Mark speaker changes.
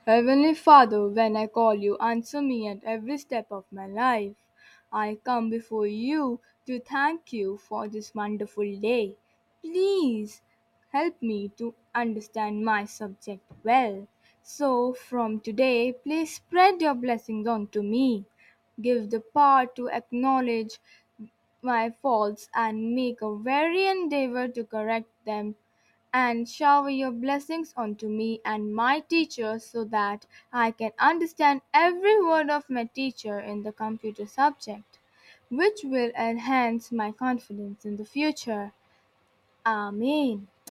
Speaker 1: Heavenly Father, when I call you, answer me at every step of my life. I come before you to thank you for this wonderful day. Please help me to understand my subject well. So, from today, please spread your blessings onto me. Give the power to acknowledge my faults and make a very endeavor to correct them, and shower your blessings onto me and my teacher so that I can understand every word of my teacher in the computer subject, which will enhance my confidence in the future. Amen.